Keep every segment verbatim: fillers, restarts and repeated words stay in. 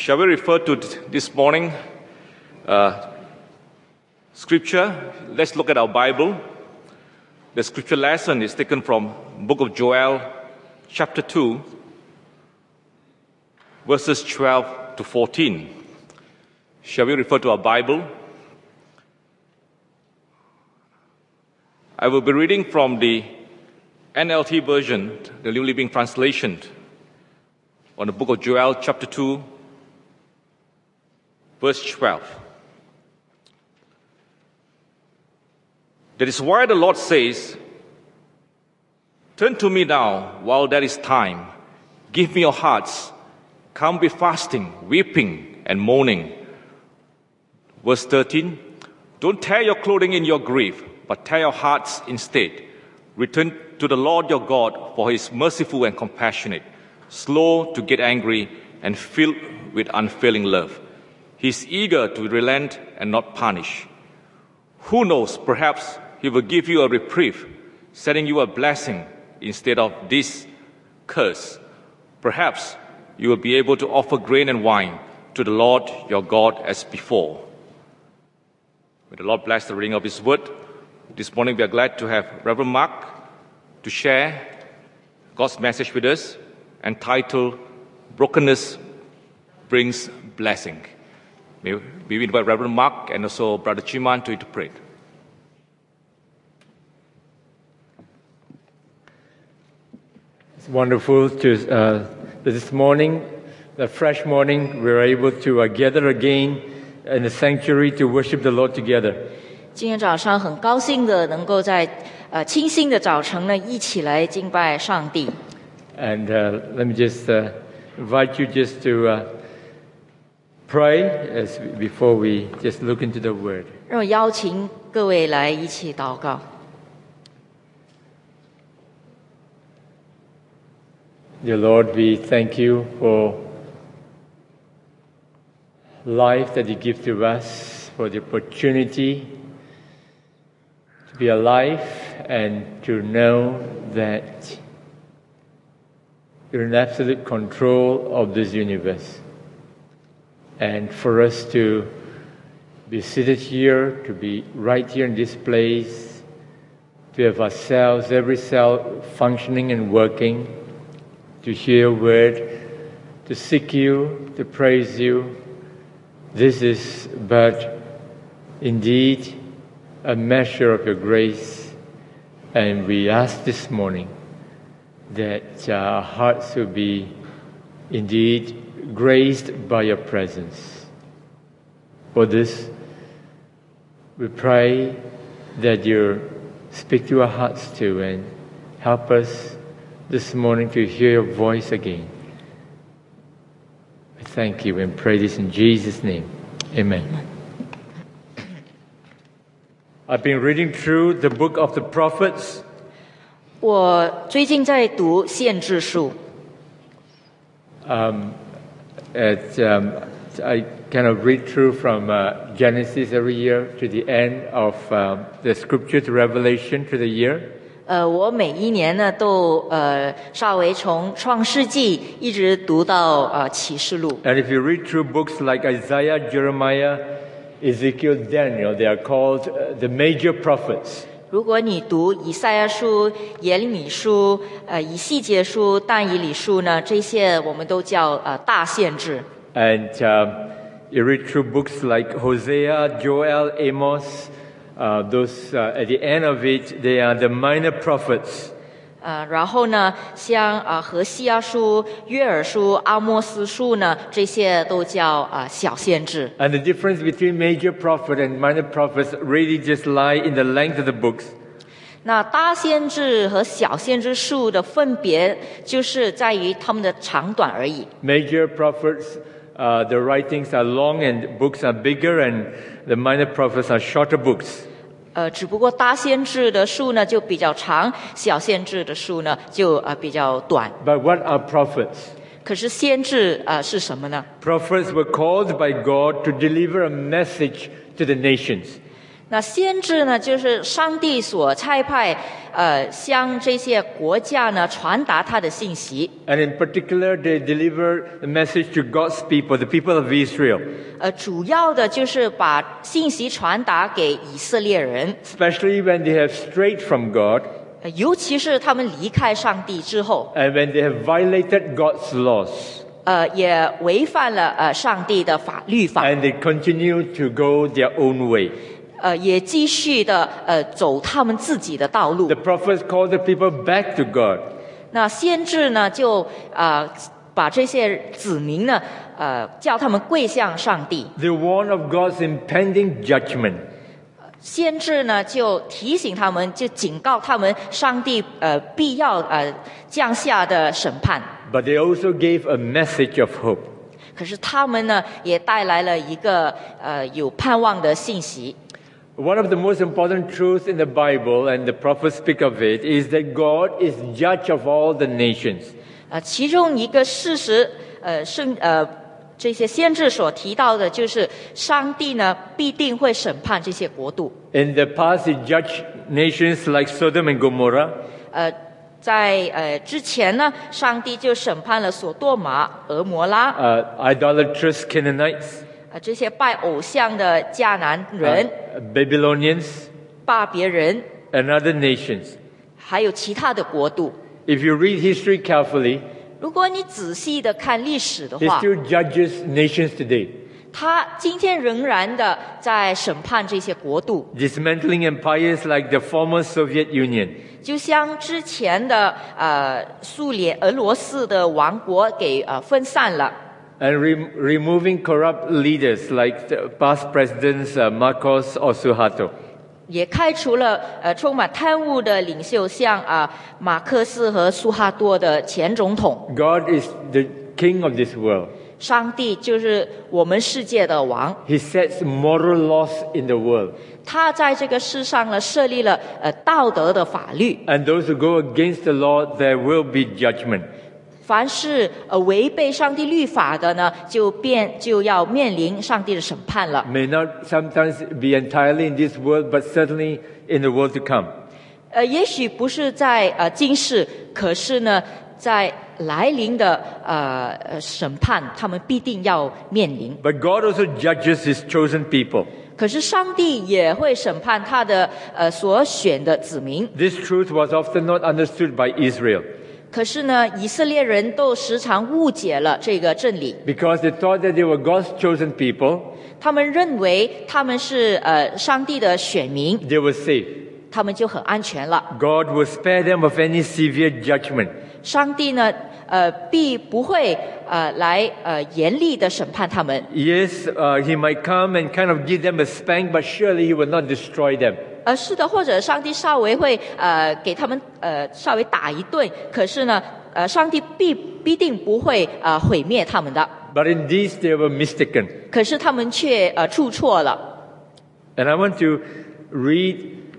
Shall we refer to this morning uh, scripture? Let's look at our Bible. The scripture lesson is taken from book of Joel, chapter two, verses twelve to fourteen. Shall we refer to our Bible? I will be reading from the N L T version, the New Living Translation, on the book of Joel, chapter two, verse twelve. That is why the Lord says, "Turn to me now while there is time. Give me your hearts. Come with fasting, weeping, and mourning." Verse thirteen, "Don't tear your clothing in your grief, but tear your hearts instead. Return to the Lord your God, for he is merciful and compassionate, slow to get angry, and filled with unfailing love. He is eager to relent and not punish. Who knows, perhaps he will give you a reprieve, sending you a blessing instead of this curse. Perhaps you will be able to offer grain and wine to the Lord your God as before." May the Lord bless the reading of his word. This morning we are glad to have Reverend Mark to share God's message with us, entitled "Brokenness Brings Blessing." May we invite Reverend Mark and also Brother Chiman to interpret. It's wonderful to uh, this morning, the fresh morning, we're able to uh, gather again in the sanctuary to worship the Lord together. 今天早上很高兴的能够在呃清新的早晨呢一起来敬拜上帝。 And uh, let me just uh, invite you just to uh, pray as before we just look into the Word. 让我邀请各位来一起祷告。 Dear Lord, we thank you for life that you give to us, for the opportunity to be alive and to know that you're in absolute control of this universe. And for us to be seated here, to be right here in this place, to have ourselves, every cell functioning and working, to hear your word, to seek you, to praise you. This is but indeed a measure of your grace. And we ask this morning that our hearts will be indeed graced by your presence. For this, we pray that you speak to our hearts too and help us this morning to hear your voice again. We thank you and pray this in Jesus' name. Amen. I've been reading through the book of the prophets. 我最近在读先知书。 Um, it, um, I kind of read through from uh, Genesis every year to the end of um, the scripture to Revelation to the year. 呃，我每一年呢都呃稍微从创世纪一直读到呃启示录。 And if you read through books like Isaiah, Jeremiah, Ezekiel, Daniel, they are called uh, the major prophets. 如果你读以赛亚书、耶利米书、呃以西结书、但以理书呢，这些我们都叫呃大先知。 And um, you read through books like Hosea, Joel, Amos. Uh, those uh, at the end of it, they are the minor prophets. 呃，然后呢，像啊、呃、何西阿书、约珥书、阿摩斯书呢，这些都叫啊、呃、小先知。 And the difference between major prophet and minor prophets really just lie in the length of the books. 那大先知和小先知书的分别，就是在于他们的长短而已。 Major prophets, uh, the writings are long and books are bigger, and the minor prophets are shorter books. 呃，只不过大先知的书呢就比较长，小先知的书呢就呃比较短。 But what are prophets? 可是先知呃是什么呢？ Prophets were called by God to deliver a message to the nations. 那先知呢，就是上帝所差派，呃，向这些国家呢传达他的信息。 And in particular, they deliver the message to God's people, the people of Israel. 呃，主要的就是把信息传达给以色列人， Especially when they have strayed from God 呃尤其是他们离开上帝之后， and when they have violated God's laws. 呃，也违反了呃上帝的法律法， And they continue to go their own way. 呃，也继续的呃走他们自己的道路 The。prophets call the people back to God. 那先知呢，就呃把这些子民呢，呃叫他们跪向上帝。 They warn of God's impending judgment. 先知呢，就提醒他们，就警告他们，上帝呃必要呃降下的审判。 But they also gave a message of hope. 可是他们呢，也带来了一个呃有盼望的信息。 One of the most important truths in the Bible, and the prophets speak of it, is that God is judge of all the nations. 呃，其中一个事实，呃，圣呃这些先知所提到的，就是上帝呢必定会审判这些国度。 In the past, he judged nations like Sodom and Gomorrah. 呃，在呃之前呢，上帝就审判了索多玛、俄摩拉， Uh, idolatrous Canaanites, 呃这些拜偶像的迦南人、 uh, Babylonians, 巴别人， and other nations. 还有其他的国度。 If you read history carefully, 如果你仔细的看历史的 he 话， still judges nations today, 他今天仍然的在审判这些国度， dismantling empires like the former Soviet Union. 就像之前的呃苏联、俄罗斯的王国给呃分散了。 And re- removing corrupt leaders like the past presidents uh, Marcos or Suharto. 也开除了呃充满贪污的领袖，像啊、马克思和苏哈多的前总统。 God is the king of this world. 上帝就是我们世界的王， He sets moral laws in the world. 他在这个世上呢设立了呃道德的法律， And those who go against the law, there will be judgment. 凡是呃违背上帝律法的呢，就变就要面临上帝的审判了。 May not sometimes be entirely in this world, but certainly in the world to come. 呃，也许不是在呃今世，可是呢，在来临的呃呃审判，他们必定要面临。 But God also judges his chosen people. 可是上帝也会审判他的呃所选的子民。 This truth was often not understood by Israel 可是呢，以色列人都时常误解了这个真理， because they thought that they were God's chosen people. 他们认为他们是呃上帝的选民， They were safe. 他们就很安全了。 God will spare them of any severe judgment. 上帝呢，呃，必不会呃来呃严厉的审判他们。 Yes, uh, he might come and kind of give them a spank, but surely he will not destroy them. 呃，是的，或者上帝稍微会呃给他们呃稍微打一顿，可是呢，呃，上帝必必定不会呃毁灭他们的。 But in this they were mistaken. 可是他们却呃出错了。 And I want to read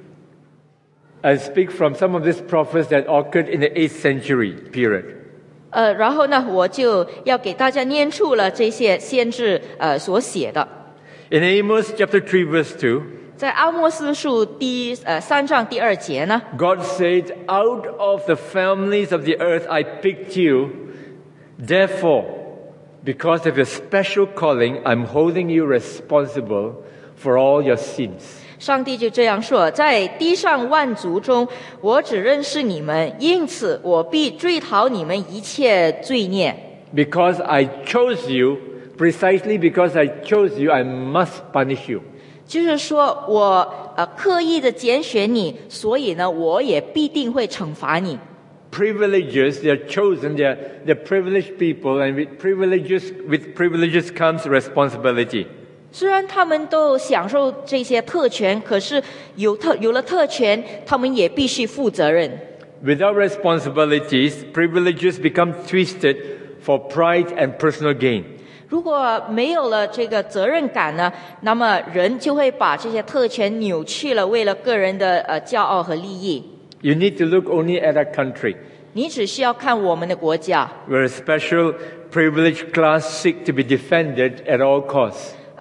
and speak from some of these prophets that occurred in the eighth century period. 呃，然后呢，我就要给大家念出了这些先知呃所写的， In Amos chapter three verse two, 在阿莫斯书第呃三章第二节呢， God said, "Out of the families of the earth I picked you. Therefore, because of your special calling, I'm holding you responsible for all your sins." 上帝就这样说：在地上万族中，我只认识你们，因此我必追讨你们一切罪孽。 Because I chose you, precisely because I chose you, I must punish you. 就是说我呃刻意的拣选你，所以呢，我也必定会惩罚你。 Privileges, they're chosen, they're, they're privileged people, and with privileges, with privileges comes responsibility. 虽然他们都享受这些特权，可是有特有了特权，他们也必须负责任。 Without responsibilities, privileges become twisted for pride and personal gain. 如果没有了这个责任感呢，那么人就会把这些特权扭曲了，为了个人的呃骄傲和利益。 You need to look only at our country, 你只需要看我们的国家， where a special privileged class seek to be defended at all costs.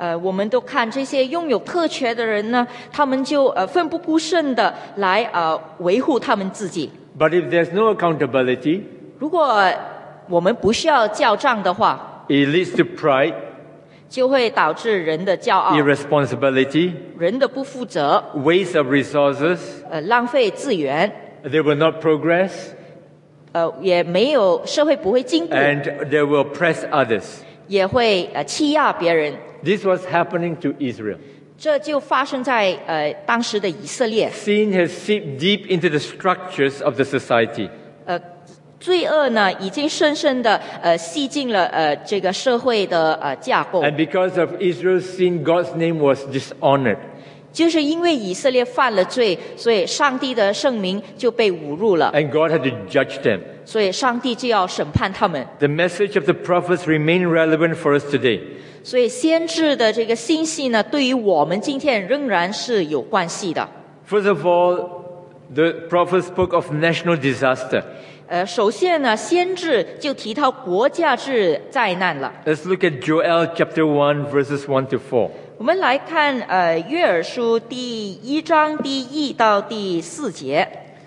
呃，我们都看这些拥有特权的人呢，他们就呃奋不顾身的来呃维护他们自己。 But if there's no accountability, 如果我们不需要叫账的话， it leads to pride, 就会导致人的骄傲、 irresponsibility, 人的不负责、 waste of resources. 呃浪费资源， They will not progress, 呃也没有社会不会进步， and they will oppress others. 也会呃欺压别人。 This was happening to Israel. 这就发生在呃当时的以色列。 Sin has seeped deep into the structures of the society. 呃，罪恶呢已经深深的呃吸进了呃这个社会的呃架构。 And because of Israel's sin, God's name was dishonored. 就是因为以色列犯了罪，所以上帝的圣名就被侮辱了， And God had to judge them. 所以上帝就要审判他们。 The message of the prophets remain relevant for us today. 所以先知的这个信息呢，对于我们今天仍然是有关系的。 First of all, the prophet spoke of national disaster. 呃，首先呢，先知就提到国家之灾难了。 Let's look at Joel chapter one, verses one to four. 我们来看呃约珥书第一章第一到第四节。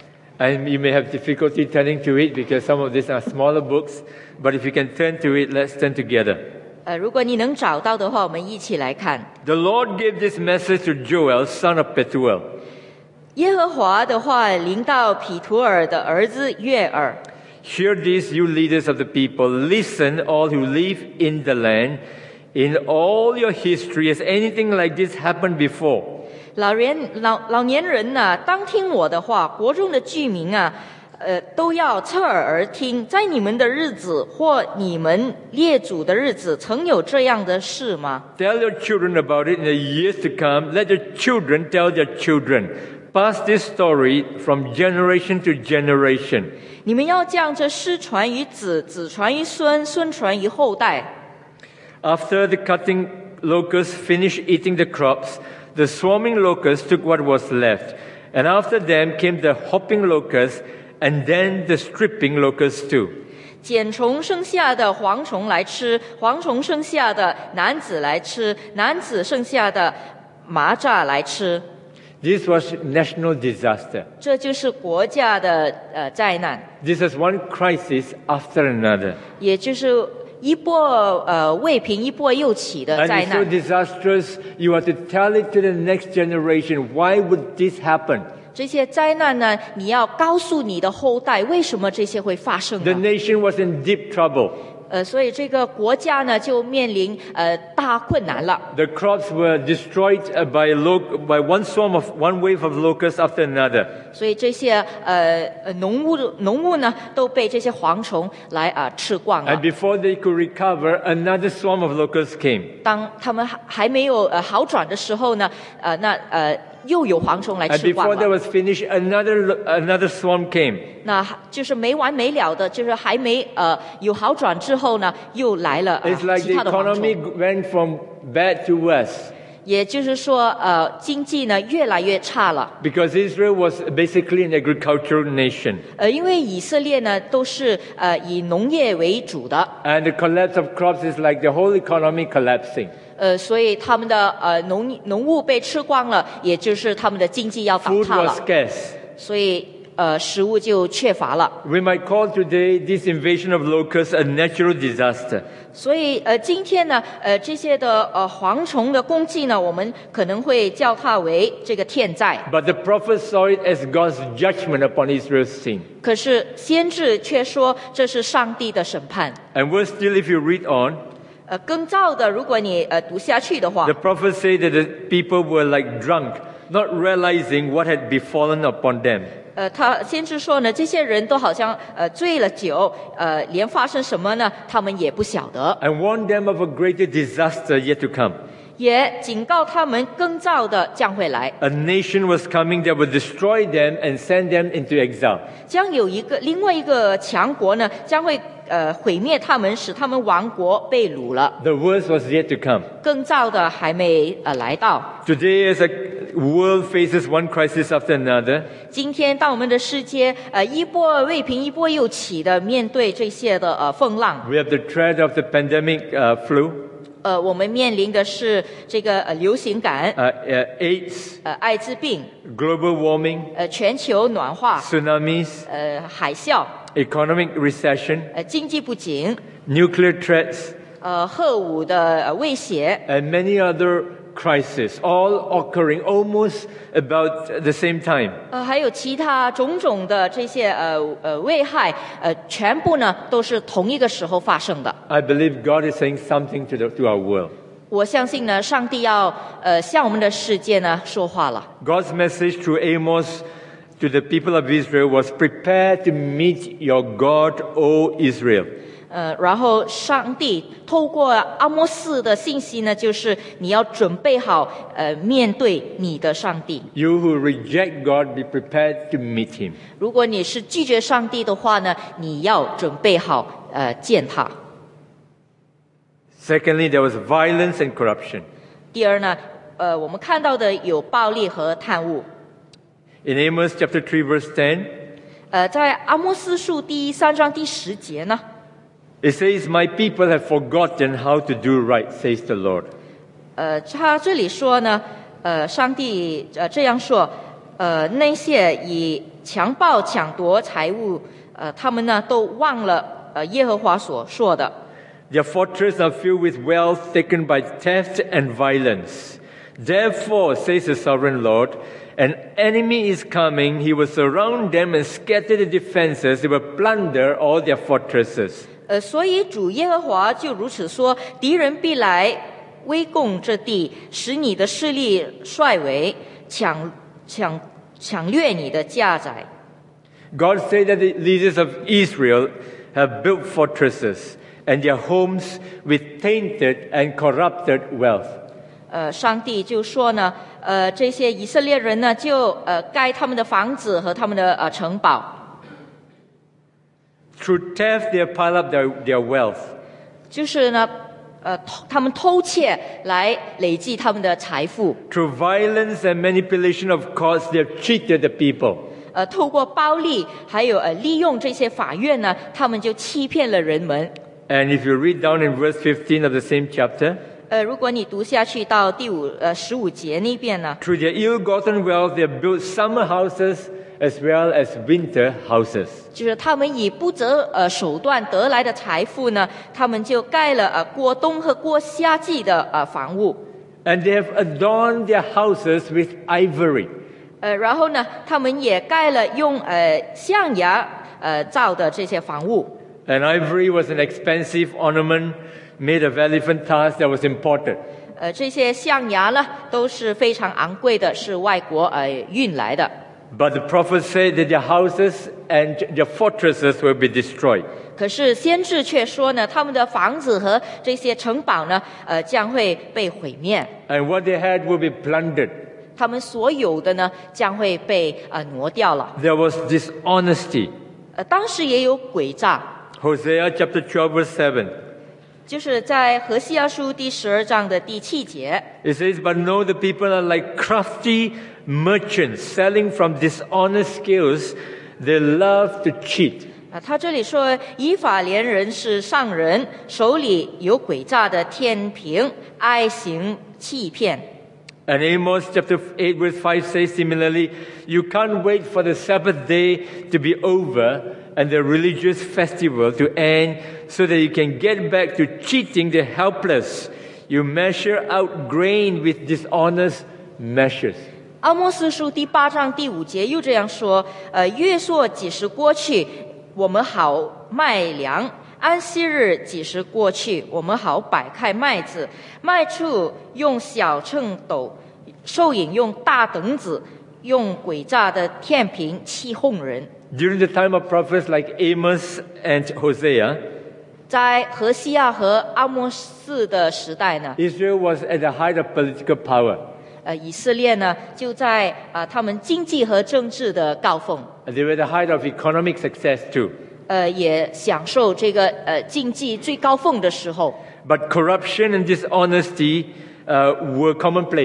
And you may have difficulty turning to it because some of these are smaller books. But if you can turn to it, let's turn together. 呃，如果你能找到的话，我们一起来看。 The Lord gave this message to Joel, son of Pethuel. 耶和华的话临到毗土尔的儿子约珥。 Hear this, you leaders of the people. Listen, all who live in the land. In all your history, has anything like this happened before? 老人老老年人呐、当听我的话，国中的居民啊，呃，都要侧耳而听。在你们的日子或你们列祖的日子，曾有这样的事吗？ Tell your children about it in the years to come. Let your children tell their children. Pass this story from generation to generation. 你们要将这事传于子，子传于孙，孙传于后代。 After the cutting locusts finished eating the crops, the swarming locusts took what was left. And after them came the hopping locusts, and then the stripping locusts too. 茧虫生下的蝗虫来吃，蝗虫生下的男子来吃，男子生下的蚂蚱来吃。 This was national disaster. 这就是国家的呃灾难， This is one crisis after another. 也就是一波呃未平一波又起的 And 灾 it's so 难。 disastrous, you have to tell it to the next generation. Why would this happen? 这些灾难呢，你要告诉你的后代，为什么这些会发生 The 呢？ nation was in deep trouble. 呃，所以这个国家呢，就面临呃大困难了。 The crops were destroyed uh, by, lo- by one swarm of one wave of locusts after another. 所以这些呃呃农物农物呢，都被这些蝗虫来啊、呃吃光了 And。before they could recover, another swarm of locusts came. 当他们还还没有呃好转的时候呢，呃那呃又有蝗虫来 And 吃光 before that 了。 was finished, another lo- another swarm came. 那就是没完没了的，就是还没呃有好转之后呢，又来了、呃 It's like 其 the 他的蝗 economy 虫。 went from bad to worse 也就是说，呃，经济呢越来越差了。 because Israel was basically an agricultural nation. 呃，因为以色列呢都是呃以农业为主的， And the collapse of crops is like the whole economy collapsing. 呃，所以他们的呃农农物被吃光了，也就是他们的经济要倒 Food 塌了 was，scarce. 所以呃食物就缺乏了。 We might call today this invasion of locusts a natural disaster. 所以呃今天呢呃这些的呃蝗虫的攻击呢，我们可能会叫它为这个天灾。 But the prophet saw it as God's judgment upon Israel's sin. 可是先知却说这是上帝的审判。 And worse still, if you read on, 呃，更糟的，如果你呃读下去的话 the，prophet said that the people were like drunk, not realizing what had befallen upon them. 呃，他先知说呢，这些人都好像呃醉了酒，呃，连发生什么呢，他们也不晓得， And warned them of a greater disaster yet to come. 也警告他们更糟的将会来， A nation was coming that would destroy them and send them into exile. 将有一个另外一个强国呢，将会呃毁灭他们，使他们亡国被掳了， The worst was yet to come. 更糟的还没呃来到。 Today, as a world faces one crisis after another, 今天，当我们的世界呃一波未平一波又起的面对这些的呃风浪， we have the threat of the pandemic uh, flu, 呃，我们面临的是这个呃流行感、 uh, uh, AIDS, 呃艾滋病、 global warming, 呃全球暖化、 tsunamis, 呃海啸、 economic recession, 呃经济不景、 nuclear threats, 呃核武的呃威胁， and many other crises, all occurring almost about the same time. 呃还有其他种种的这些呃呃危害，呃全部呢都是同一个时候发生的。 I believe God is saying something to, the, to our world. 我相信呢，上帝要呃向我们的世界呢说话了。 God's message through Amos to the people of Israel was, prepare to meet your God, O Israel. 呃，然后上帝透过阿摩斯的信息呢，就是你要准备好呃面对你的上帝。 You who reject God, be prepared to meet him. 如果你是拒绝上帝的话呢，你要准备好呃见他。 Secondly, there was violence and corruption. 第二呢，呃，我们看到的有暴力和贪污。 In Amos chapter three, verse ten, 呃，在阿摩斯书第三章第十节呢， it says, my people have forgotten how to do right, says the Lord. 呃，他这里说呢，呃，上帝呃这样说，呃，那些以强暴抢夺财物，呃，他们呢都忘了呃耶和华所说的。 Their fortress are filled with wealth taken by theft and violence. Therefore, says the sovereign Lord, an enemy is coming. He will surround them and scatter the defenses. He will plunder all their fortresses. 呃，所以主耶和华就如此说：敌人必来围攻这地，使你的势力衰微，抢抢抢掠你的家宅。 God said that the leaders of Israel have built fortresses and their homes with tainted and corrupted wealth. 呃，上帝就说呢，呃，这些以色列人呢，就呃盖他们的房子和他们的呃城堡， Through theft, they have piled up their, their wealth. 就是呢，呃，偷他们偷窃来累积他们的财富， Through violence and manipulation of courts, they have cheated the people. 呃，透过暴力还有呃利用这些法院呢，他们就欺骗了人们。 And if you read down in verse fifteen of the same chapter, 呃，如果你读下去到第五呃十五节那边呢， through their ill-gotten wealth, they have built summer houses as well as winter houses. 就是他们以不择呃手段得来的财富呢，他们就盖了呃过冬和过夏季的呃房屋， And they have adorned their houses with ivory. 呃，然后呢，他们也盖了用呃象牙呃造的这些房屋。 And ivory was an expensive ornament made of elephant tusks that was imported. 呃，这些象牙呢都是非常昂贵的，是外国呃运来的。 But the prophet said that their houses and their fortresses will be destroyed. 可是先知却说呢，他们的房子和这些城堡呢，呃，将会被毁灭， And what they had will be plundered. 他们所有的呢将会被呃挪掉了。 There was dishonesty. 呃，当时也有诡诈， Hosea chapter twelve verse seven. 就是在何西阿书第十二章的第七节， It says, but no, the people are like crafty merchants selling from dishonest scales. They love to cheat. 啊，他这里说以法莲人是上人，手里有诡诈的天平，爱行欺骗。 And Amos chapter eight verse five says similarly, you can't wait for the Sabbath day to be over and the religious festival to end so that you can get back to cheating the helpless. You measure out grain with dishonest measures. 阿摩斯书第八章第五节又这样说：呃，月朔几时过去，我们好卖粮；安息日几时过去，我们好摆开麦子。卖处用小秤斗，收银用大等子，用诡诈的天平欺哄人。 During the time of prophets like Amos and Hosea, 在何西亚和阿摩斯的时代呢， Israel was at the height of political power. 呃，以色列呢就在啊、呃、他们经济和政治的高峰， And they were at the height of economic success too. 呃，也享受这个呃经济最高峰的时候。 But corruption and dishonesty uh, were commonplace.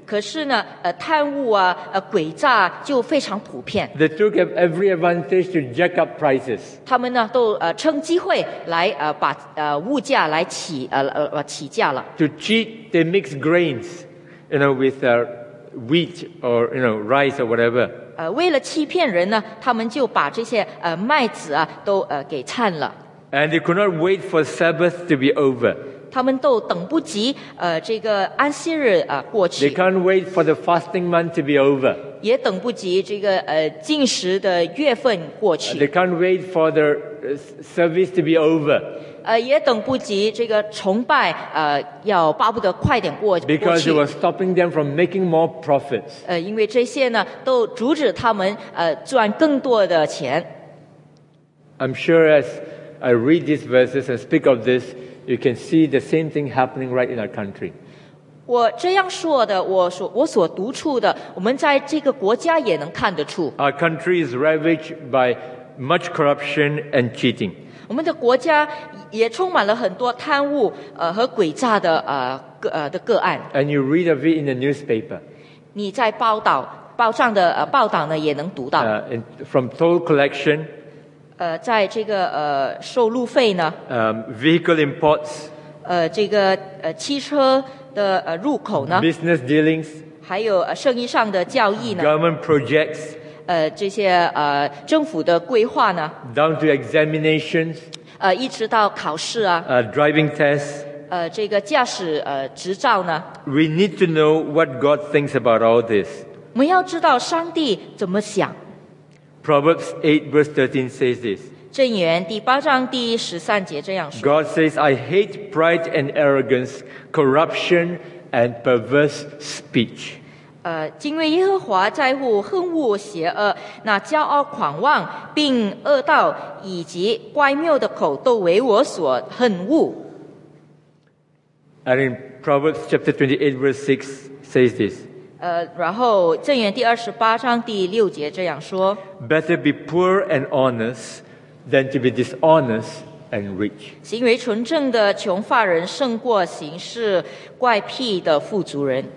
可是呢，呃，贪污啊，呃，诡诈就非常普遍。 They took every advantage to jack up prices. 他们呢，都呃趁机会来呃把呃物价来起呃呃呃起价了。 To cheat, they mix grains, you know, with uh, wheat or you know rice or whatever. 呃，为了欺骗人呢，他们就把这些呃麦子啊都呃给掺了。 And they could not wait for Sabbath to be over. 他们都等不及呃这个安息日啊、呃、过 They 去， can't wait for the fasting month to be over. 也等不及这个呃禁食的月份过 They 去， can't wait for the uh, service to be over 呃也等不及这个崇拜呃要巴不得快点过过 because 去 it。was stopping them from making more profits. 呃，因为这些呢都阻止他们呃赚更多的钱。 I'm sure as I read these verses and speak of this, you can see the same thing happening right in our country. 我这样说的，我所我所读处的，我们在这个国家也能看得出， Our country is ravaged by much corruption and cheating. 我们的国家也充满了很多贪污呃和诡诈的呃个呃的个案。 And you read of it in the newspaper. 你在报道报上的呃报道呢也能读到， Uh, in, from toll collection, 呃，在这个呃收路费呢， um, vehicle imports, 呃这个呃汽车的呃入口呢， business dealings, 还有呃生意上的交易呢， government projects, 呃这些呃政府的规划呢， down to examinations, 呃一直到考试啊， uh, driving tests. 呃这个驾驶呃执照呢， We need to know what God thinks about all this. 我们要知道上帝怎么想。 Proverbs eight verse thirteen says this. 箴言第八章第十三节这样说： God says, I hate pride and arrogance, corruption and perverse speech. 呃，敬畏耶和华在乎恨恶邪恶，那骄傲狂妄并恶道以及乖谬的口都为我所恨恶。 And in Proverbs chapter twenty-eight verse six says this. 呃，然后箴言第二十八章第六节这样说： Better be poor and honest than to be dishonest and rich. 行为纯正的穷乏人胜过行事怪僻的富足人。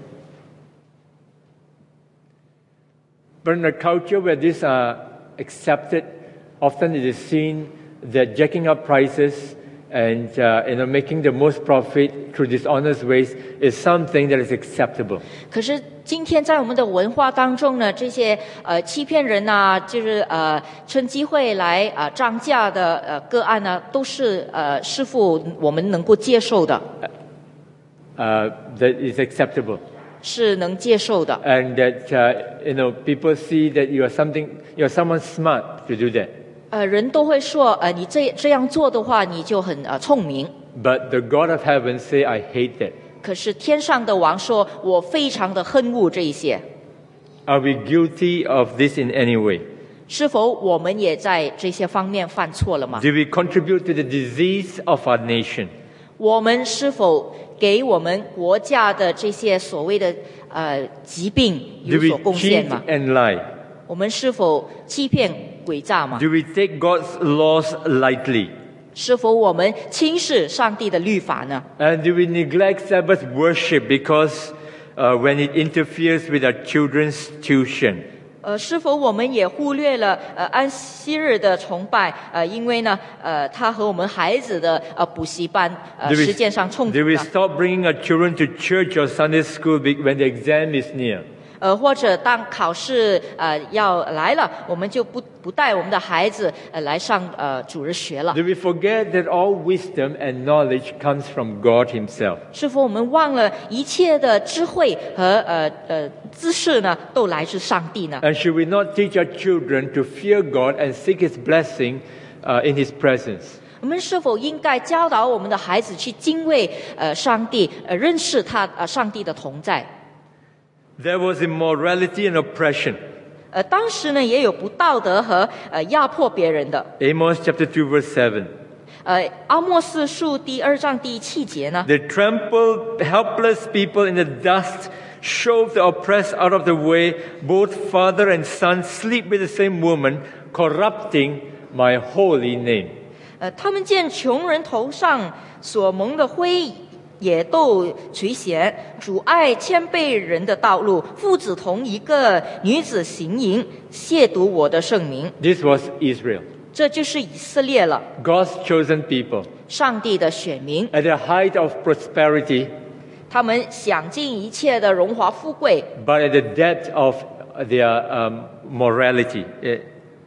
But in a culture where these are accepted, often it is seen that jacking up prices and uh, you know, making the most profit through dishonest ways is something that is acceptable. 可是今天在我们的文化当中呢，这些呃欺骗人呐、就是呃趁机会来呃涨价的呃个案呢，都是呃师傅我们能够接受的， Uh, that is acceptable. 是能接受的。 And that uh, you know, people see that you are something, you are someone smart to do that. 呃，人都会说，呃，你这这样做的话，你就很呃聪明。 But the God of heaven say, I hate that. 可是天上的王说，我非常的恨恶这一些。 Are we guilty of this in any way? 是否我们也在这些方面犯错了吗？ Do we contribute to the disease of our nation? 我们是否给我们国家的这些所谓的呃疾病 Do 有 we 所贡献 cheat 吗？ and lie? 我们是否欺骗诡诈吗？ Do we take God's laws lightly? 是否我们轻视上帝的律法呢？ And do we neglect Sabbath worship because uh, when it interferes with our children's tuition? 呃，是否我们也忽略了呃安息日的崇拜？呃，因为呢，呃，他和我们孩子的呃补习班呃 Do 时间上冲 we, 突 do we 呢？ stop bringing our children to church or Sunday school be- when the exam is near? 呃，或者当考试呃要来了，我们就不不带我们的孩子呃来上呃主日学了。 Do we forget that all wisdom and knowledge comes from God Himself? 是否我们忘了一切的智慧和呃呃知识呢，都来自上帝呢？ And should we not teach our children to fear God and seek His blessing uh, in His presence? 我们是否应该教导我们的孩子去敬畏呃上帝，呃认识他呃上帝的同在？ There was immorality and oppression. 呃，当时呢也有不道德和呃压迫别人的。 Amos chapter two verse seven. 呃，阿莫斯书第二章第七节呢， They trample helpless people in the dust, shove the oppressed out of the way. Both father and son sleep with the same woman, corrupting my holy name. 呃，他们见穷人头上所蒙的灰也都垂涎，阻碍谦卑人的道路。父子同一个女子行淫，亵渎我的圣名。 This was Israel, 这就是以色列了， God's chosen people. 上帝的选民。 At the height of prosperity, 他们享尽一切的荣华富贵， but at the depth of their um, morality, eh,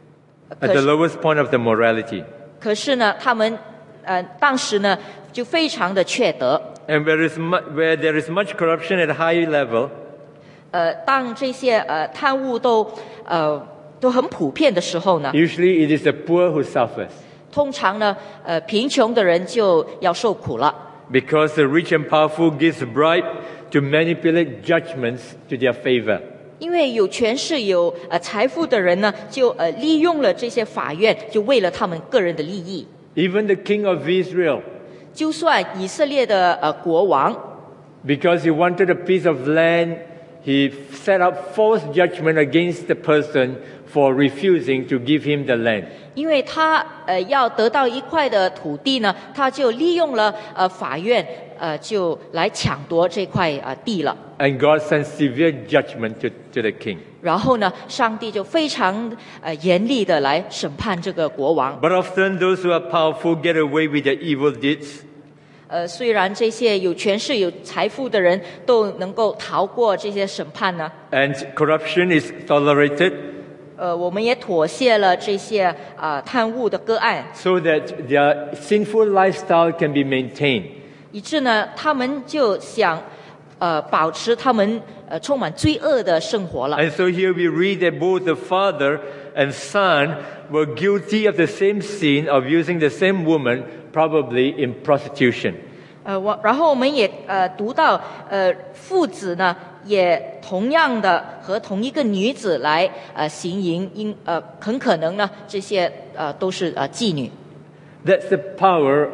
at the 可是 lowest point of the morality. 可是呢，他们呃当时呢就非常的缺德。 And where, is mu- where there is much corruption at a high level, 呃，当这些呃贪污都呃都很普遍的时候呢， usually it is the poor who suffers, 通常呢，呃，贫穷的人就要受苦了， because the rich and powerful gives bribe to manipulate judgments to their favor. 因为有权势、有呃财富的人呢，就呃利用了这些法院，就为了他们个人的利益。 Even the king of Israel, 就算以色列的呃国王， because he wanted a piece of land, he set up false judgment against the person for refusing to give him the land. 因为他呃要得到一块的土地呢，他就利用了呃法院呃就来抢夺这块呃地了。 And God sent severe judgment to, to the king. 然后呢，上帝就非常呃严厉的来审判这个国王。 But often those who are powerful get away with their evil deeds. 呃，虽然这些有权势、有财富的人都能够逃过这些审判呢， And corruption is tolerated 呃，我们也妥协了这些啊、呃贪污的个案， so that their sinful lifestyle can be maintained. 以致呢，他们就想呃保持他们呃充满罪恶的生活了。 And so here we read that both the father and son were guilty of the same sin of using the same woman, probably in prostitution. 呃，我然后我们也呃读到呃父子呢也同样的和同一个女子来呃行淫，因呃很可能呢这些呃都是呃妓女。 That's the power,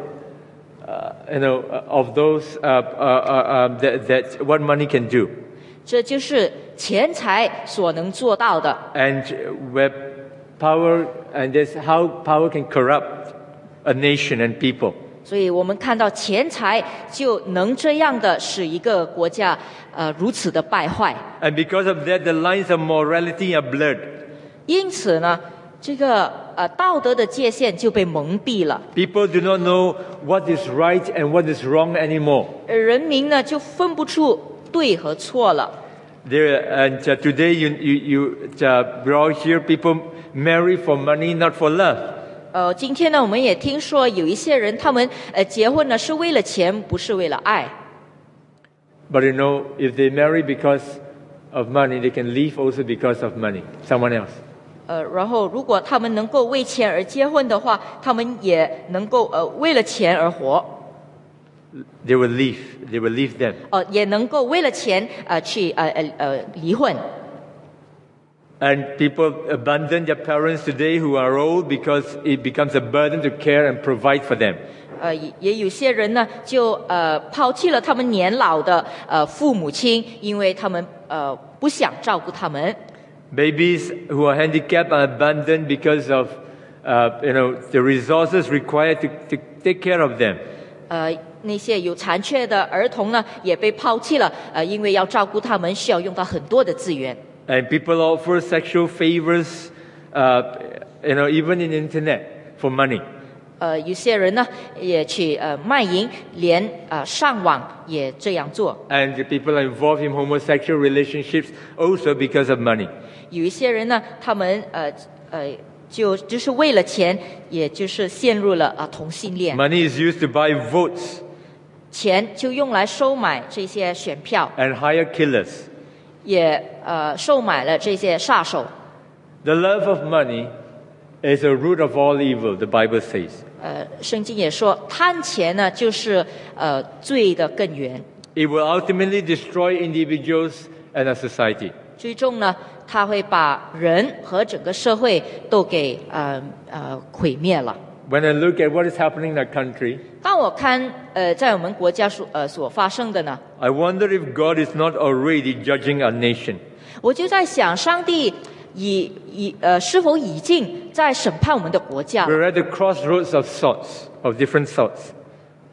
uh, you know, of those uh, uh, uh, uh, that, that what money can do, 这就是钱财所能做到的。 and where power and that's how power can corrupt a nation and people. 所以我们看到钱财就能这样的使一个国家呃如此的败坏。 And because of that, the lines of morality are blurred. 因此呢，这个呃道德的界限就被蒙蔽了， People do not know what is right and what is wrong anymore. 呃人民呢就分不出对和错了。 There and uh, today, you you you uh, we all hear people marry for money, not for love. 呃，今天呢，我们也听说有一些人，他们呃结婚呢是为了钱，不是为了爱。 But you know, if they marry because of money, they can leave also because of money. Someone else. 呃，然后如果他们能够为钱而结婚的话，他们也能够呃为了钱而活， They will leave. They will leave them. 呃，也能够为了钱呃去呃呃呃离婚。 And people abandon their parents today who are old because it becomes a burden to care and provide for them. 呃，也也有些人呢，就呃抛弃了他们年老的呃父母亲，因为他们呃不想照顾他们。 Babies who are handicapped are abandoned because of, uh, you know, the resources required to, to take care of them. 呃，那些有残缺的儿童呢，也被抛弃了，呃，因为要照顾他们，需要用到很多的资源。 And people offer sexual favors, uh, you know, even in the internet for money. 呃，有些人呢，也去呃卖淫，连呃上网也这样做。 And the people are involved in homosexual relationships also because of money. 有一些人呢，他们呃呃就就是为了钱，也就是陷入了啊、同性恋， Money is used to buy votes 钱就用来收买这些选票， and hire killers. 也呃售买了这些杀手。 The love of money is a root of all evil, the Bible says. 呃，圣经也说，贪钱呢就是呃罪的根源， It will ultimately destroy individuals and a society. 最终呢，它会把人和整个社会都给呃呃毁灭了。 When I look at what is happening in our country, 当我看呃在我们国家所呃所发生的呢， I wonder if God is not already judging our nation. 我就在想，上帝已已呃是否已经在审判我们的国家？ We're at the crossroads of sorts, of different sorts.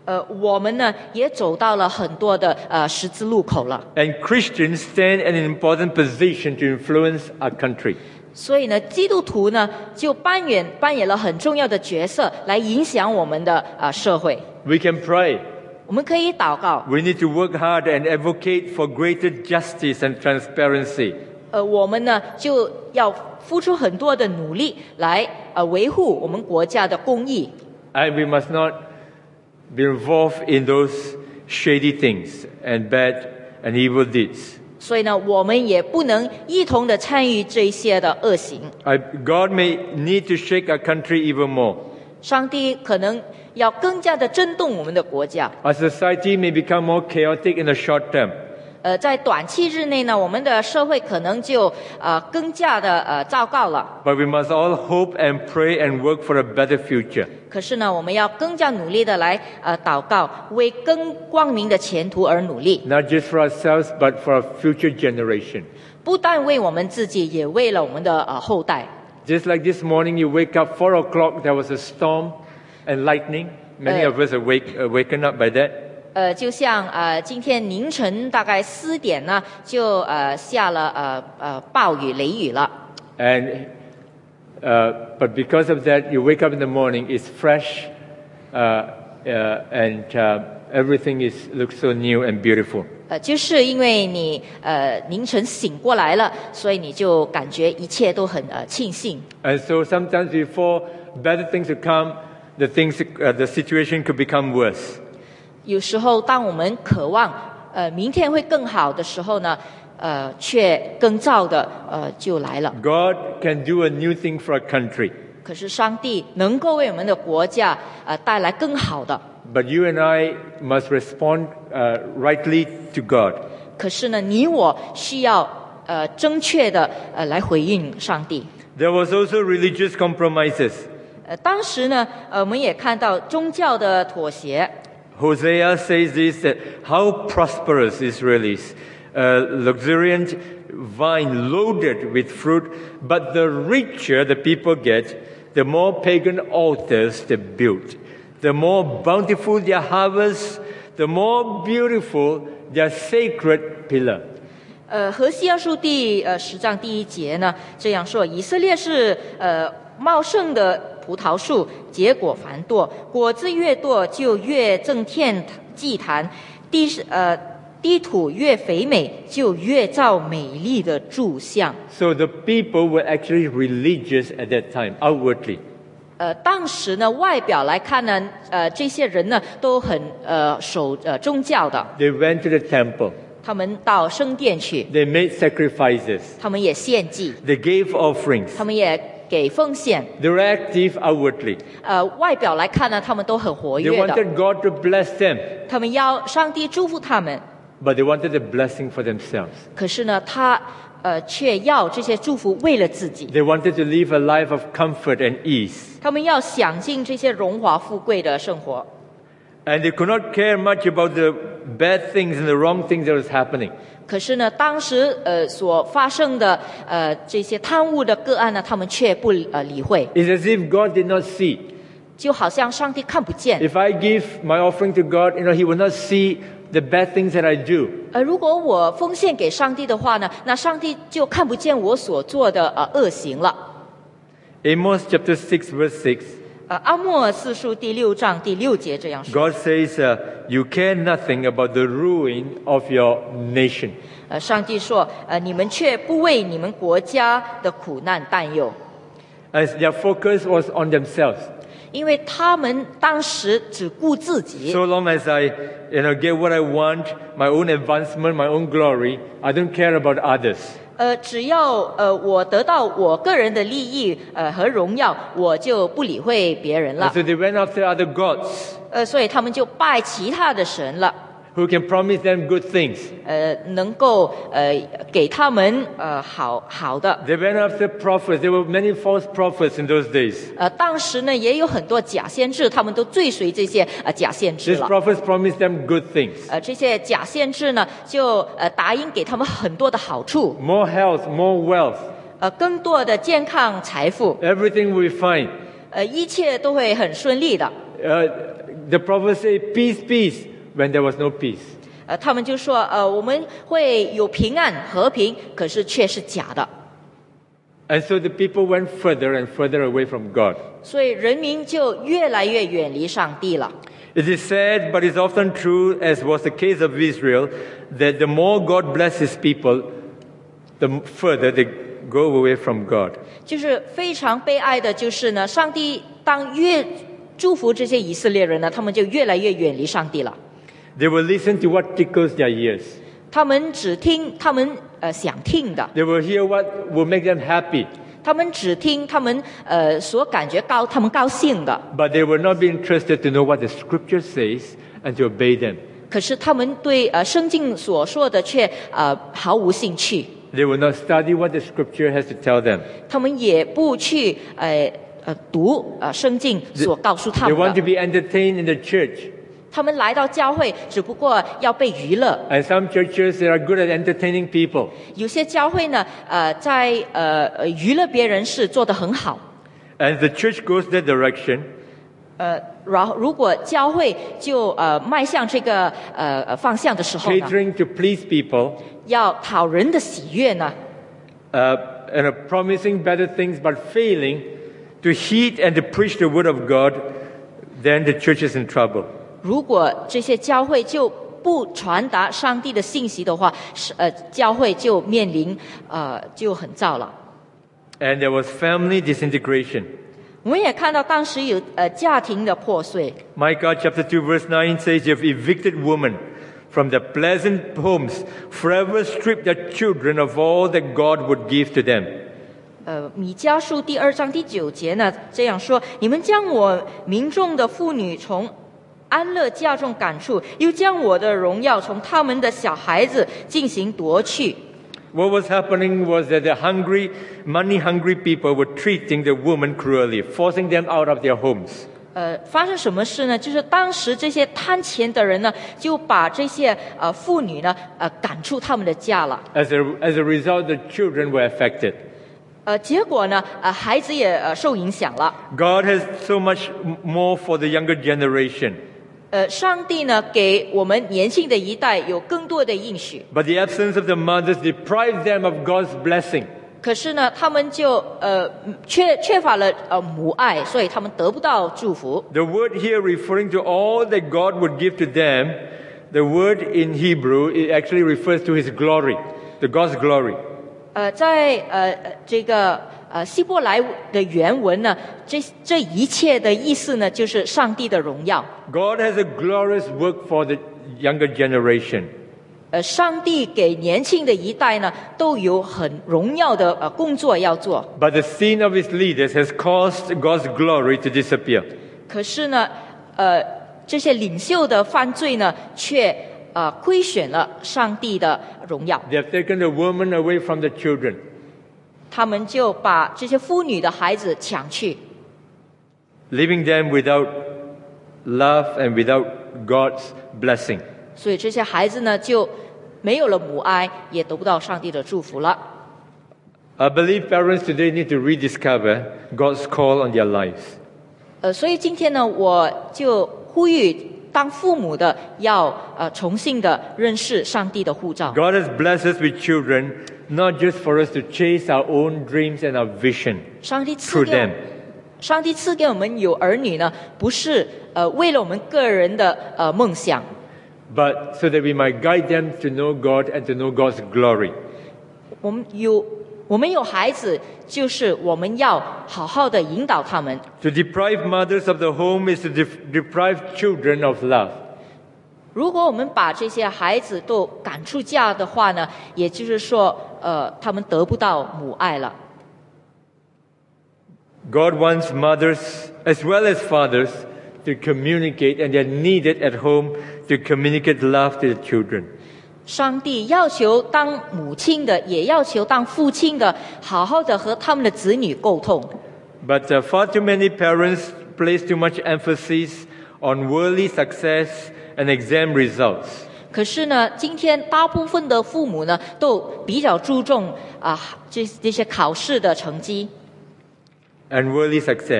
呃，我们呢也走到了很多的呃十字路口了。 And Christians stand in an important position to influence our country. 所以呢，基督徒呢就扮演扮演了很重要的角色，来影响我们的呃社会。 We can pray. 我们可以祷告。 We need to work hard and advocate for greater justice and transparency. 呃，我们呢就要付出很多的努力来呃维护我们国家的公义。 And we must not be involved in those shady things and bad and evil deeds. 所以呢，我们也不能一同的参与这些的恶行。 I, God may need to shake our country even more. 上帝可能要更加的震动我们的国家。 Our society may become more chaotic in the short term. 呃，在短期之内呢，我们的社会可能就呃更加的呃糟糕了。 But we must all hope and pray and work for a better future. 可是呢，我们要更加努力的来呃祷告，为更光明的前途而努力。 Not just for ourselves, but for our future generation. 不但为我们自己，也为了我们的呃后代。 Just like this morning, you wake up four o'clock. There was a storm and lightning. Many Uh, of us awake, awaken up by that. 呃，就像呃今天凌晨大概四点呢，就呃下了呃呃暴雨雷雨了。 And uh, but because of that, you wake up in the morning. It's fresh, uh, uh, and uh, everything is looks so new and beautiful. 呃，就是因为你呃凌晨醒过来了，所以你就感觉一切都很呃庆幸。 And so sometimes before better things to come, the things, uh, the situation could become worse. 有时候，当我们渴望呃明天会更好的时候呢，呃，却更糟的呃就来了。 God can do a new thing for our country, 可是上帝能够为我们的国家呃带来更好的。 but you and I must respond uh, rightly to God. 可是呢，你我需要呃正确的呃来回应上帝。 There was also religious compromises. 呃，当时呢，呃，我们也看到宗教的妥协。 Hosea says this, that how prosperous Israel is, a luxuriant vine loaded with fruit, but the richer the people get, the more pagan altars they build. The more bountiful their harvest, the more beautiful their sacred pillar. 呃，何西阿书第呃十章第一节呢这样说：以色列是呃茂盛的葡萄树，结果繁多，果子越多就越增添祭坛，地呃地土越肥美，就越造美丽的柱像。 So the people were actually religious at that time, outwardly. 呃，当时呢，外表来看呢，呃，这些人呢都很呃守呃宗教的， They went to the temple. 他们到圣殿去， They made sacrifices. 他们也献祭， They gave offerings. 他们也给奉献。 They were active outwardly. 呃，外表来看呢，他们都很活 They 跃的， wanted God to bless them, 他们要上帝祝福他们。 but they wanted a blessing for themselves. 可是呢，他呃却要这些祝福为了自己， They wanted to live a life of comfort and ease. 他们要享尽这些荣华富贵的生活。 And they could not care much about the bad things and the wrong things that was happening. 可是呢，当时呃所发生的呃这些贪污的个案呢，他们却不呃理会， It's as if God did not see. 就好像上帝看不见。 If I give my offering to God, you know, He will not see the bad things that I do. 呃，如果我奉献给上帝的话呢，那上帝就看不见我所做的呃恶行了。 Amos chapter six verse six. 呃，阿莫尔四书第六章第六节这样说。 God says, uh, you care nothing about the ruin of your nation. 呃，上帝说，呃，你们却不为你们国家的苦难担忧， As their focus was on themselves. 因为他们当时只顾自己。 So long as I, you know, get what I want, my own advancement, my own glory, I don't care about others. 呃，只要呃我得到我个人的利益呃和荣耀，我就不理会别人 And 了。 so they went after other gods 呃，所以他们就拜其他的神了。 who can promise them good things. 呃，能够呃给他们呃好好的。 They went after prophets. There were many false prophets in those days. 呃，当时呢也有很多假先知，他们都追随这些呃假先知 These 了。 prophets promised them good things. 呃，这些假先知呢，就呃答应给他们很多的好处， More health, more wealth. 呃，更多的健康、财富， Everything will be fine. 呃，一切都会很顺利的。 Uh, the prophets say, peace, peace, when there was no peace. 呃，他们就说，呃，我们会有平安和平，可是却是假的。 And so the people went further and further away from God. 所以人民就越来越远离上帝了。 It is sad, but it's often true, as was the case of Israel, that the more God blesses people, the further they go away from God. 就是非常悲哀的，就是呢，上帝当越祝福这些以色列人呢，他们就越来越远离上帝了。 They will listen to what tickles their ears. 他们只听他们呃想听的， They will hear what will make them happy, 他们只听他们呃所感觉高他们高兴的， but they will not be interested to know what the Scripture says and to obey them. 可是他们对呃圣经所说的却呃毫无兴趣， They will not study what the Scripture has to tell them. 他们也不去呃呃读呃圣经所告诉他 They 们 want to 的。 be entertained in the church. 他们来到教会，只不过要被娱乐。 And some churches, they are good at entertaining people. 有些教会呢，呃，在呃呃娱乐别人是做得很好。 As the church goes that direction, 呃，然后如果教会就呃迈向这个呃呃方向的时候呢， catering to please people, 要讨人的喜悦呢， uh, and are promising better things but failing to heed and to preach the word of God, then the church is in trouble. 如果这些教会就不传达上帝的信息的话，是呃教会就面临呃就很糟了。 And there was family disintegration. 我们也看到当时有呃家庭的破碎。 Micah chapter two verse nine says, "You have evicted women from their pleasant homes, forever stripped their children of all that God would give to them." 呃，米迦书第二章第九节呢这样说：你们将我民众的妇女从安乐家中赶出，又将我的荣耀从他们的小孩子进行夺去。 What was happening was that the hungry, money-hungry people were treating the women cruelly, forcing them out of their homes. 呃，发生什么事呢？就是当时这些贪钱的人呢，就把这些呃妇女呢，呃赶出他们的家了。 As a, as a result, the children were affected. 呃，结果呢，呃，孩子也呃受影响了。 God has so much more for the younger generation. 呃，上帝呢给我们年轻的一代有更多的应许， But the absence of the mothers deprived them of God's blessing. 可是呢，他们就呃缺缺乏了呃母爱，所以他们得不到祝福。 The word here referring to all that God would give to them, the word in Hebrew, it actually refers to His glory, the God's glory. 呃，在呃呃这个呃希伯来的原文呢，这这一切的意思呢，就是上帝的荣耀。 God has a glorious work for the younger generation. 呃，上帝给年轻的一代呢，都有很荣耀的呃工作要做。 But the sin of His leaders has caused God's glory to disappear. 可是呢，呃，这些领袖的犯罪呢，却呃亏损了上帝的荣耀。 They have taken the woman away from the children. 他们就把这些妇女的孩子抢去， leaving them without love and without God's blessing. 所以这些孩子呢就没有了母爱，也得不到上帝的祝福了。 I believe parents today need to rediscover God's call on their lives. 呃，所以今天呢，我就呼吁当父母的要呃重新的认识上帝的呼召。 God has blessed us with children, not just for us to chase our own dreams and our vision 上帝赐 through 给我 them, 上帝赐给我们有儿女呢，不是呃为了我们个人的呃梦想， but so that we might guide them to know God and to know God's glory. 我们有我们有孩子，就是我们要好好的引导他们。 To deprive mothers of the home is to def- deprive children of love. 如果我们把这些孩子都赶出家的话呢，也就是说，呃，他们得不到母爱了。 God wants mothers as well as fathers to communicate, and they're needed at home to communicate love to the children. 上帝要求当母亲的，也要求当父亲的，好好的和他们的子女沟通。 But uh, far too many parents place too much emphasis on worldly success and exam results. 可是呢，今天大部分的父母呢，都比较注重啊、这这些考试的成绩， And worldly success.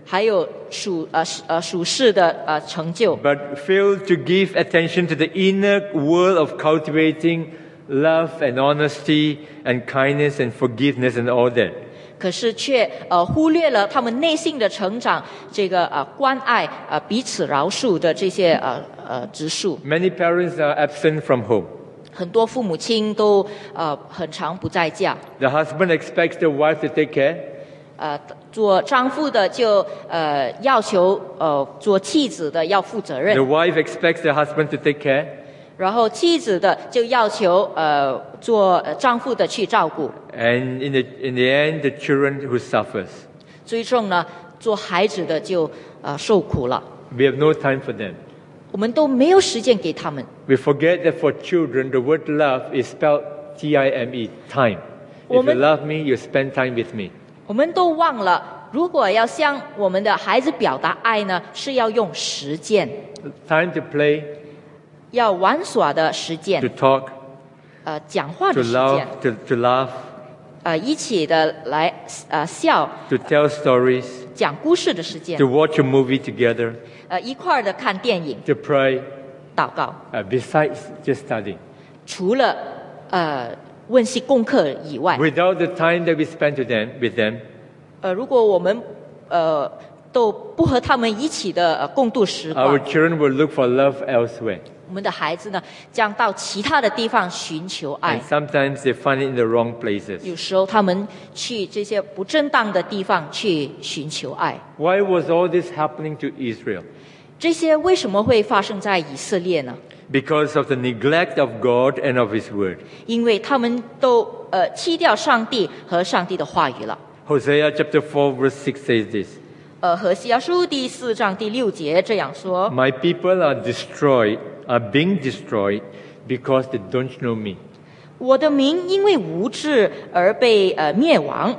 还有属呃呃属世的呃成就， but fail to give attention to the inner world of cultivating love and honesty and kindness and forgiveness and all that. 可是却呃忽略了他们内心的成长，这个呃关爱呃彼此饶恕的这些呃呃植树。 Many parents are absent from home. 很多父母亲都呃很常不在家， The husband expects the wife to take care. 呃做丈夫的就呃要求呃做妻子的要负责任 The，wife expects the husband to take care. 然后妻子的就要求呃做呃丈夫的去照顾。 And in the, in the end, the children who suffers. 最终呢，做孩子的就呃受苦了。 We have no time for them. 我们都没有时间给他们。 We forget that for children, the word love is spelled T I M E, time. If you Woman- love me, you spend time with me. 我们都忘了，如果要向我们的孩子表达爱呢，是要用实践， Time to play, 要玩耍的实 to 践， talk, 呃，讲话 to 的实 love, 践， to, to laugh, 呃，一起的来呃笑， to tell stories, 讲故事的时间 to，watch a movie together, 呃，一块儿的看电影、 to pray, 祷告， uh, besides just studying. 除了呃温习功课以外， Without the time that we spend to them, with them, 呃，如果我们呃都不和他们一起的呃共度时 our 光， children will look for love elsewhere. 我们的孩子呢将到其他的地方寻求爱 And。sometimes they find it in the wrong places. 有时候他们去这些不正当的地方去寻求爱， Why was all this happening to Israel? 这些为什么会发生在以色列呢？ Because of the neglect of God and of His Word. 因为他们都呃弃掉上帝和上帝的话语了。 Hosea chapter four verse six says this. 呃，何西阿书第四章第六节这样说： My people are destroyed, are being destroyed because they don't know me. 我的民因为无知而被呃灭亡。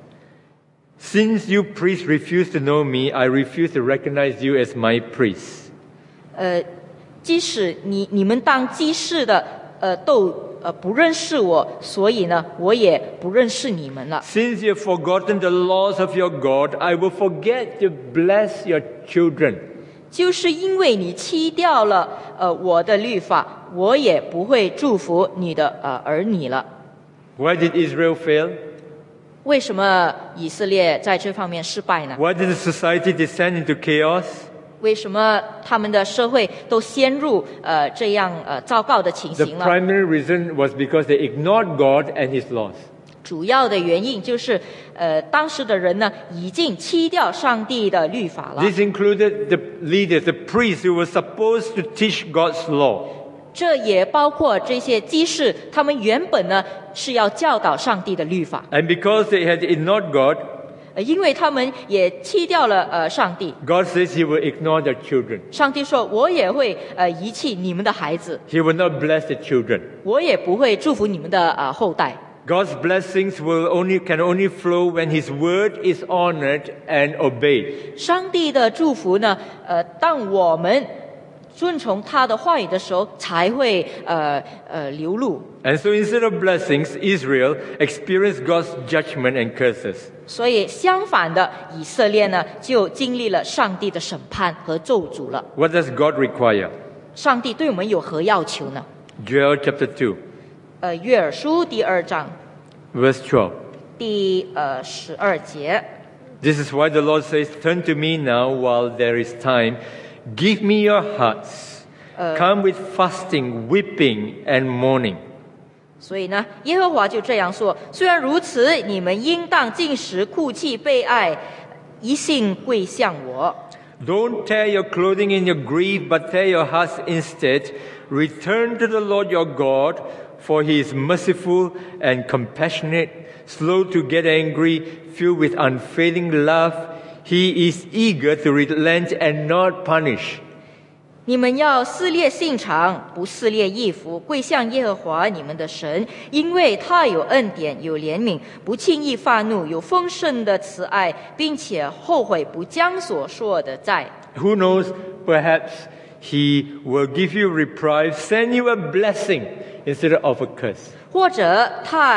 Since you priests refuse to know me, I refuse to recognize you as my priests. 呃，即使你你们当祭司的呃都呃不认识我，所以呢，我也不认识你们了。 Since you have forgotten the laws of your God, I will forget to bless your children. 就是因为你弃掉了呃我的律法，我也不会祝福你的呃儿女了。 Why did Israel fail? 为什么以色列在这方面失败呢？ Why did the society descend into chaos? 为什么他们的社会都陷入呃这样呃糟糕的情 The 形了？ primary reason was because they ignored God and His laws. 主要的原因就是呃当时的人呢已经弃掉上帝的律法了。 This included the leaders, the priests who were supposed to teach God's law. 这也包括这些祭司，他们原本呢是要教导上帝的律法， And because they had ignored God, 呃因为他们也弃掉了呃上帝。 God says He will ignore their children. 上帝说：“我也会呃遗弃你们的孩子， He will not bless the children. 我也不会祝福你们的呃后代。 God's blessings will only can only flow when His word is honored and obeyed. 上帝的祝福呢，呃，当我们遵从他的话语的时候，才会呃呃流露。 And so instead of blessings, Israel experienced God's judgment and curses. 所以相反的，以色列呢就经历了上帝的审判和咒诅了。 What does God require? 上帝对我们有何要求呢？ Joel chapter two, 呃，约珥书第二章 verse twelve. 第呃十二节， This is why the Lord says, Turn to me now while there is time. Give me your hearts. Come with fasting, weeping, and mourning. 所以呢，耶和华就这样说：虽然如此，你们应当进食、哭泣、悲哀，一心归向我。 Don't tear your clothing in your grief, but tear your hearts instead. Return to the Lord your God, for he is merciful and compassionate, slow to get angry, filled with unfailing love. He is eager to relent and not punish. 你们要撕裂心肠，不撕裂衣服，归向耶和华你们的神，因为他有恩典，有怜悯，不轻易发怒，有丰盛的慈爱，并且后悔不将所说的债。 Who knows, perhaps he will give you reprieve, send you a blessing instead of a curse. 或者他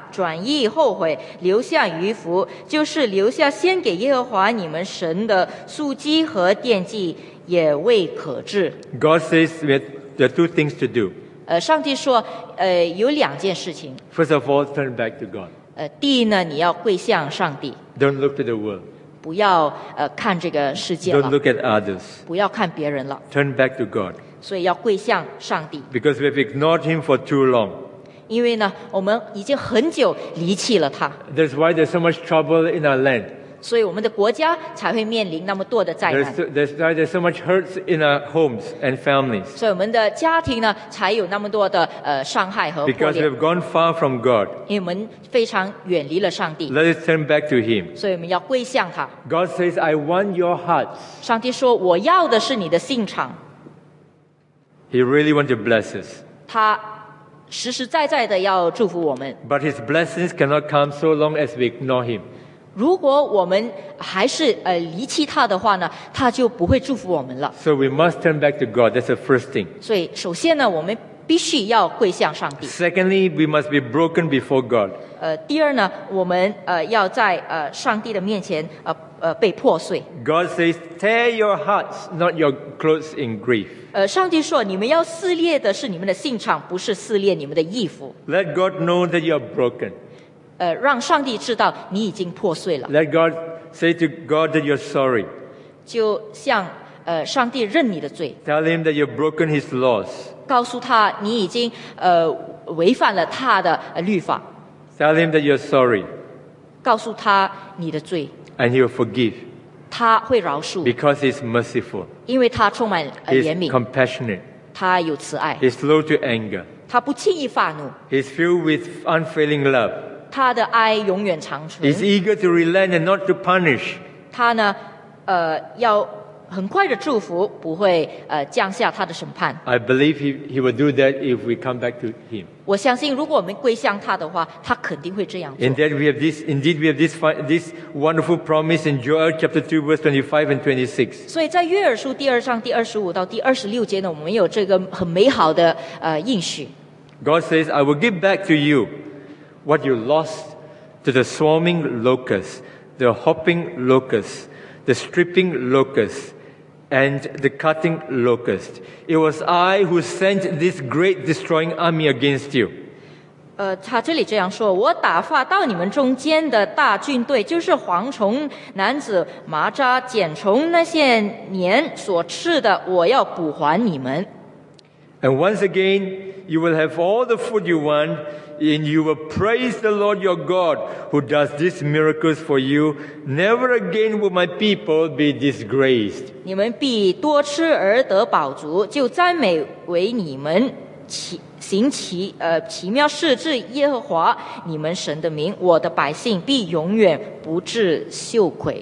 转意后悔，留下余福，就是留下献给耶和华你们神的素祭和奠祭，也未可治。 God says we have, there are two things to do. 呃，上帝说，呃，有两件事情。 First of all, turn back to God. 呃，第一呢，你要归向上帝， Don't look to the world. 不要呃看这个世界 Don't 了， look at others. 不要看别人了， Turn back to God. 所以要归向上帝。 Because we have ignored Him for too long. 因为呢，我们已经很久离弃了他， That's why there's so much trouble in our land. 所以我们的国家才会面临那么多的灾 There's 难， so, that's why there's so much hurts in our homes and families. 所以我们的家庭呢才有那么多的呃伤害和破 Because we 裂， have gone far from God. 因为我们非常远离了上帝， Let us turn back to Him. 所以我们要归向他。 God says, I want your hearts. 上帝说：“我要的是你的心肠。 He really wants to bless us. ” 他实实在在的要祝福我们。 But His blessings cannot come so long as we ignore Him. 如果我们还是呃离弃他的话呢，他就不会祝福我们了。 So we must turn back to God. That's the first thing. 所以，首先呢，我们必须要跪向上帝。 Secondly, we must be broken before God. 呃，第二呢，我们呃要在呃上帝的面前呃呃被破碎。 God says, tear your hearts, not your clothes in grief. 呃，上帝说，你们要撕裂的是你们的心肠，不是撕裂你们的衣服。 Let God know that you are broken. 呃，让上帝知道你已经破碎了， Let God say to God that you're sorry. 就像呃上帝认你的罪， Tell Him that you've broken His laws. 告诉他你已经呃违反了他的呃律法， Tell Him that you're sorry. 告诉他你的罪， And He will forgive 他会饶恕， because He's merciful. 因为他充满呃 He's 怜悯， compassionate. 他有慈爱， He's slow to anger. 他不轻易发怒， He's filled with unfailing love. 他的爱永远长存。 He's eager to relent and not to punish. 他呢，呃，要很快的祝福，不会呃降下他的审判。 I believe he, he will do that if we come back to Him. 我相信，如果我们归向他的话，他肯定会这样做 In。that we have this, indeed we have this, fi- this wonderful promise in Joel chapter two verse twenty-five and twenty-six. 所以在约珥书第二章第二十五到第二十六节呢，我们有这个很美好的呃应许。 God says, I will give back to you what you lost to the swarming locusts, the hopping locusts, the stripping locusts, and the cutting locust. It was I who sent this great destroying army against you. 呃，他这里这样说：我打发到你们中间的大军队，就是蝗虫、男子、麻渣、茧虫那些年所吃的，我要补还你们。 And once again, you will have all the food you want, and you will praise the Lord your God who does these miracles for you. Never again will my people be disgraced. 你们必多吃而得饱足，就赞美为你们奇行奇呃奇妙事至耶和华你们神的名，我的百姓必永远不致羞愧。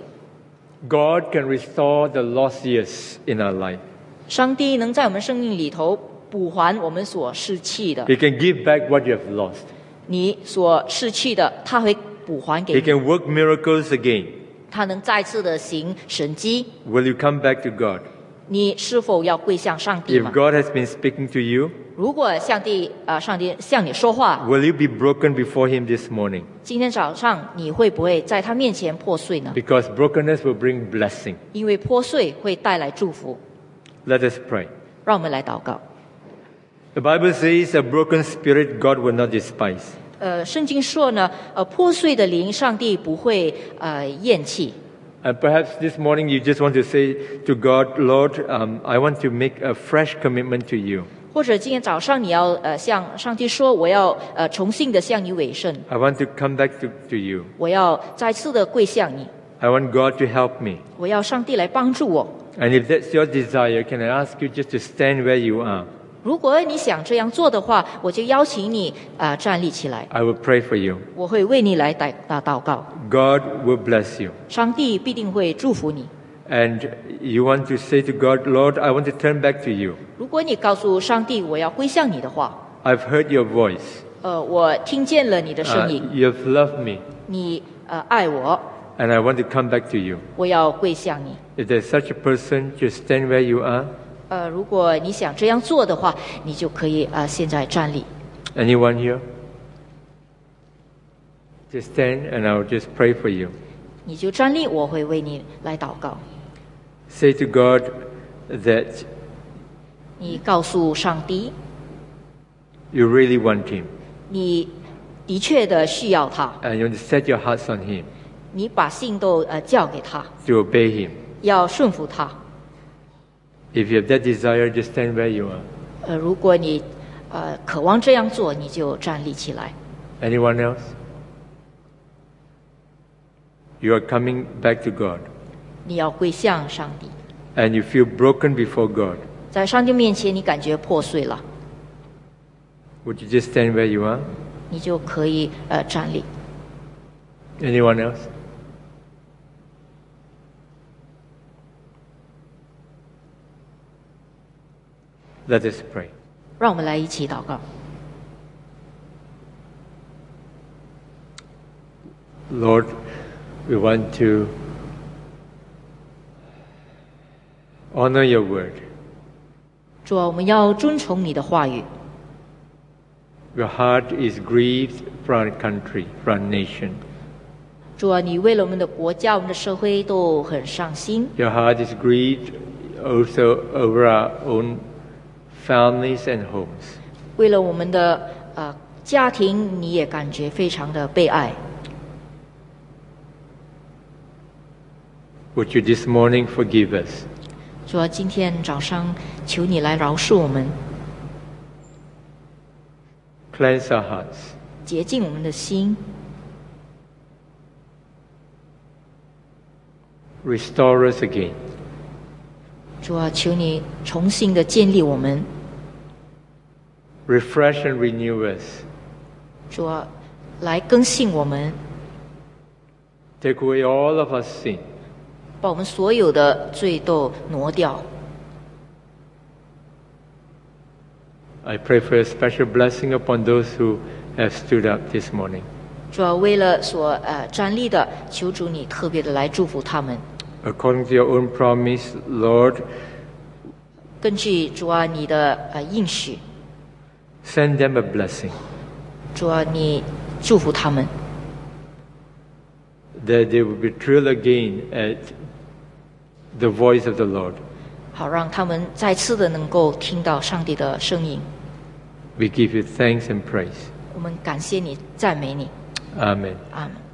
God can restore the lost years in our life. 上帝能在我们生命里头补还我们所失去的， He can give back what you have lost. 你所失去的，他会补还给 He 你， can work miracles again. 他能再次的行神迹。 Will you come back to God? 你是否要归向上帝 If 吗？ God has been speaking to you, 如果上帝呃上帝向你说话， will you be broken before Him this morning? 今天早上你会不会在他面前破碎呢？ Because brokenness will bring blessing. 因为破碎会带来祝福。 Let us pray. 让我们来祷告。 The Bible says a broken spirit God will not despise. 呃，圣经说呢，呃，破碎的灵，上帝不会呃厌弃。 And perhaps this morning you just want to say to God, Lord, um, I want to make a fresh commitment to you. 或者今天早上你要呃向上帝说，我要呃重新的向你委身， I want to come back to, to you. 我要再次的跪向你， I want God to help me. 我要上帝来帮助我。 And if that's your desire, can I ask you just to stand where you are? 如果你想这样做的话，我就邀请你啊、呃站立起来， I will pray for you. 我会为你来祷啊祷告， God will bless you. 上帝必定会祝福你。 And you want to say to God, Lord, I want to turn back to you. 如果你告诉上帝我要归向你的话， I've heard your voice. 呃，我听见了你的 Uh, 声音， you've loved me. 你呃爱我， And I want to come back to you. 我要跪向你。 If there's such a person, just stand where you are. 呃，如果你想这样做的话，你就可以啊、呃现在站立。 Anyone here? Just stand and I'll just pray for you. 你就站立，我会为你来祷告。 Say to God that 你告诉上帝， you really want Him 你的确的需要他， and you want to set your hearts on Him 你把心都呃交给他， to obey Him. 要顺服他。 If you have that desire, just stand where you are. 呃，如果你呃渴望这样做，你就站立起来。 Anyone else? You are coming back to God 你要归向上帝， and you feel broken before God. 在上帝面前，你感觉破碎了， Would you just stand where you are? 你就可以呃站立。 Anyone else? Let us pray. 让我们来一起祷告。 Lord, we want to honor your word. 主啊，我们要遵从你的话语。 Your heart is grieved for our country, for our nation. 主啊，你为了我们的国家、我们的社会都很伤心。 Your heart is grieved also over our own families and homes. 为了我们的呃家庭，你也感觉非常的被爱。 Would you this morning forgive us? 主啊，今天早上求你来饶恕我们， Cleanse our hearts. 洁净我们的心， Restore us again. 主啊，求你重新的建立我们， Refresh and renew us. 主啊，来更新我们， Take away all of our sin. 把我们所有的罪都挪掉。 I pray for a special blessing upon those who have stood up this morning. 主啊，为了所呃站立的，求主你特别的来祝福他们。 According to your own promise, Lord, 根据主啊你的呃应许， send them a blessing, 主啊你祝福他们， that they will be thrilled again at the voice of the Lord. 好让他们再次的能够听到上帝的声音。 We give you thanks and praise. 我们感谢你，赞美你， Amen. 阿门。